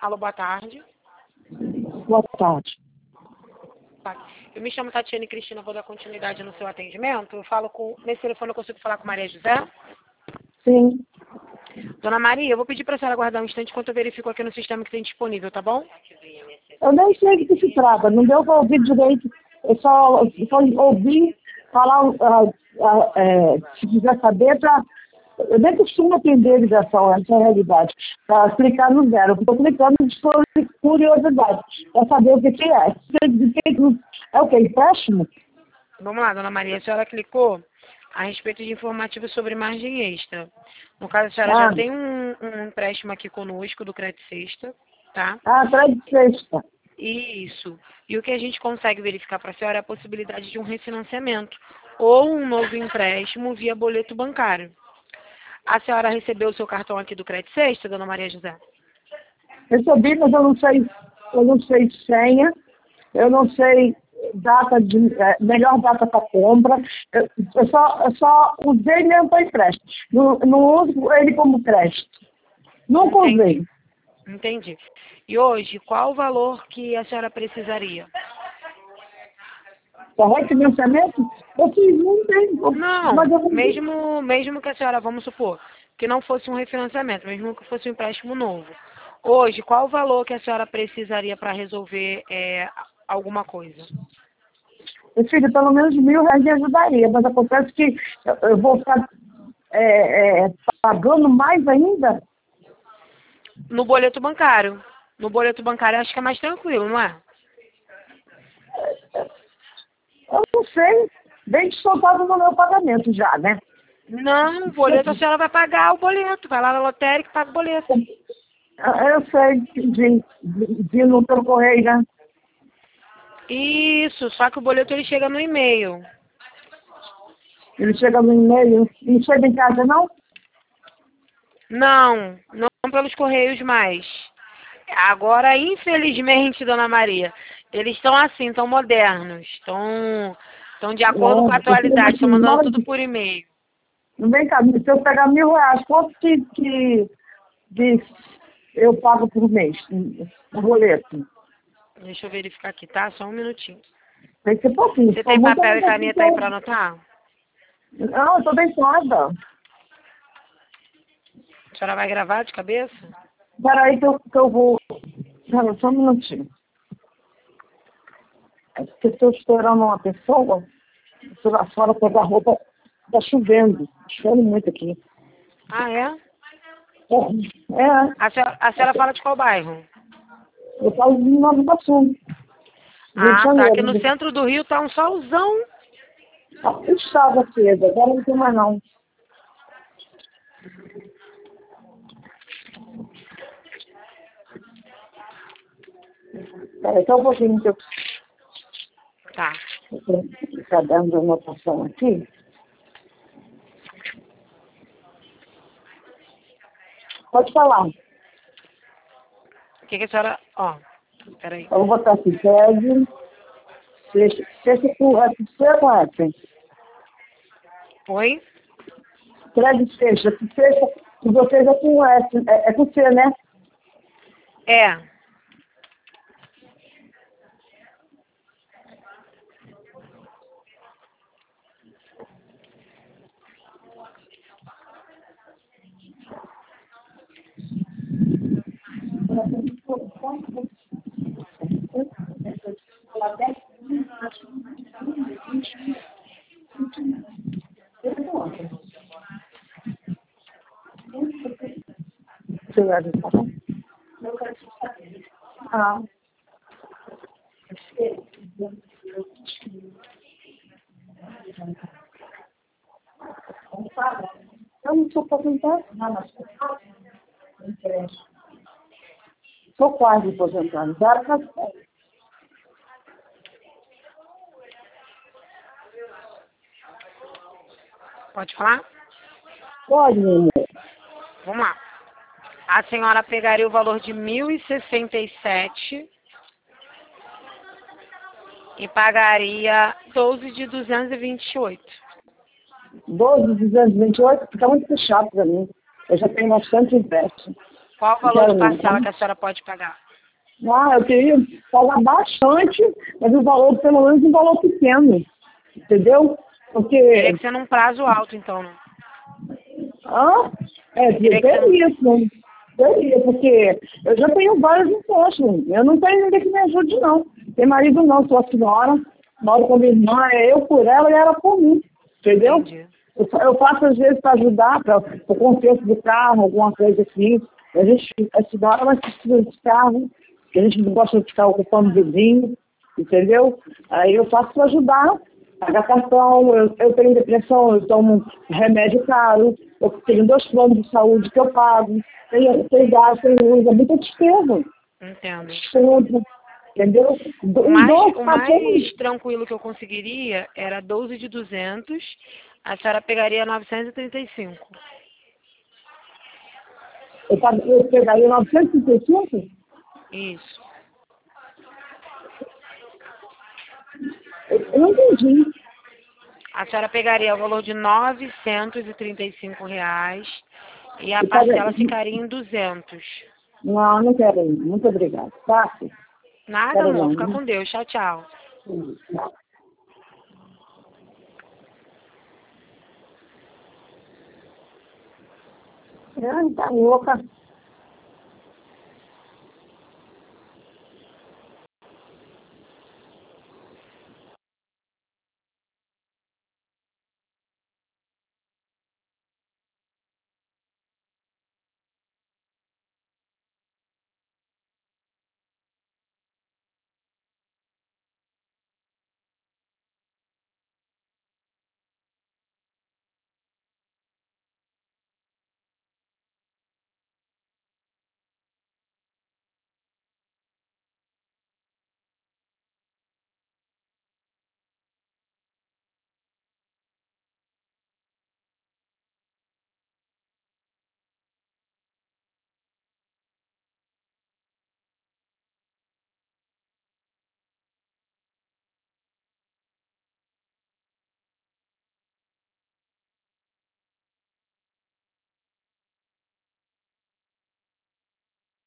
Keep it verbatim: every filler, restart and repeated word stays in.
Alô, boa tarde. Boa tarde. Eu me chamo Tatiane Cristina, vou dar continuidade no seu atendimento. Eu falo com... Nesse telefone eu consigo falar com Maria José? Sim. Dona Maria, eu vou pedir para a senhora aguardar um instante enquanto eu verifico aqui no sistema que tem disponível, tá bom? Eu nem sei do que se trata, não deu para ouvir direito. Eu só, só ouvi falar, uh, uh, é, se quiser saber, pra, eu nem costumo atender ligação, essa é a realidade, para clicar no zero. Eu estou clicando por curiosidade, para saber o que, que é. É o que? Empréstimo? Vamos lá, Dona Maria, a senhora clicou a respeito de informativos sobre margem extra. No caso, a senhora Ah. já tem um, um empréstimo aqui conosco do Crédito Sexta, tá? Ah, Crédito Sexta. Isso. E o que a gente consegue verificar para a senhora é a possibilidade de um refinanciamento ou um novo empréstimo via boleto bancário. A senhora recebeu o seu cartão aqui do Crédito Sexta, Dona Maria José? Recebi, mas eu não sei, eu não sei senha, eu não sei data de, é, melhor data para compra. Eu, eu, só, eu só usei mesmo para empréstimo. Não, não uso ele como crédito. Nunca usei. Entendi. E hoje, qual o valor que a senhora precisaria? Para refinanciamento? Eu fiz um tempo. Não, mas eu mesmo, mesmo que a senhora, vamos supor, que não fosse um refinanciamento, mesmo que fosse um empréstimo novo. Hoje, qual o valor que a senhora precisaria para resolver é, alguma coisa? Meu filho, pelo menos mil reais me ajudaria, mas acontece que eu, eu vou ficar é, é, pagando mais ainda. No boleto bancário. No boleto bancário acho que é mais tranquilo, não é? Eu não sei. Bem descontado no meu pagamento já, né? Não, o boleto a senhora vai pagar o boleto. Vai lá na lotérica e paga o boleto. Eu sei, de, de, de no pelo correio, né? Isso, só que o boleto ele chega no e-mail. Ele chega no e-mail, não chega em casa, não? Não, não pelos correios mais. Agora, infelizmente, Dona Maria, eles estão assim, estão modernos, estão, estão de acordo com a atualidade, estão mandando tudo por e-mail. Não vem cá, se eu pegar mil reais, quanto que, que, que eu pago por mês, o boleto? Deixa eu verificar aqui, tá? Só um minutinho. Tem que ser pouquinho. Você tem papel e caneta aí para anotar? Não, eu tô deitada. A senhora vai gravar de cabeça? Peraí que eu, que eu vou... Pera, só um minutinho. É porque eu estou esperando uma pessoa, estou lá fora pegar roupa, tá chovendo, chovendo muito aqui. Ah, é? É, é. A senhora, a senhora fala de qual bairro? Eu falo de Nova Iguaçu, Rio de Ah, tá. Aqui Janeiro. no centro do Rio tá um solzão. Eu estava cedo, agora não tem mais não. Peraí, só um pouquinho que eu... Tá. Está dando anotação aqui. Pode falar. O que, que a senhora... Ó, peraí. Eu vou botar aqui, pede. Sexta, sexta com é C com F. Oi? Crédito sexta, sexta, e vocês é com S, é, é com C, né? É. Ah. Eu não sou aposentada. Não, mas sou quase aposentada. Pode falar? Pode, meu amor. Vamos lá. A senhora pegaria o valor de mil e sessenta e sete e pagaria doze de duzentos e vinte e oito. doze, duzentos e vinte e oito, fica muito puxado para mim. Eu já tenho bastante empréstimo. Qual o valor Quero de não. parcela que a senhora pode pagar? Ah, eu queria pagar bastante, mas o valor, pelo menos um valor pequeno, entendeu? Teria Porque, que ser num prazo alto, então, né? ah, é, Teria que ser num... teria isso, teria, porque eu já tenho vários impostos, eu não tenho ninguém que me ajude, não. Tem marido não, sou a senhora, moro com minha irmã, é eu por ela e ela por mim, entendeu? Entendi. Eu, fa- eu faço às vezes para ajudar, para o conserto do carro, alguma coisa assim. A gente, a senhora vai precisar de carro, que a gente não gosta de ficar ocupando o vizinho, entendeu? Aí eu faço para ajudar, pagar cartão, eu, eu tenho depressão, eu tomo remédio caro, eu tenho dois planos de saúde que eu pago, tenho, tenho gás, tenho luz, é muita despesa. Entendo. Despesa, entendeu? O Um mais, doce, o cachorro. mais tranquilo que eu conseguiria era doze de duzentos, a senhora pegaria novecentos e trinta e cinco. Eu, pag- eu pegaria novecentos e trinta e cinco? Isso. Eu, eu não entendi. A senhora pegaria o valor de novecentos e trinta e cinco reais e a Eu paga- parcela ficaria em duzentos. Não, não quero ir. Muito obrigada. Tá? Nada, Quero amor. Fica não. com Deus. Tchau, tchau. Ai, tá louca.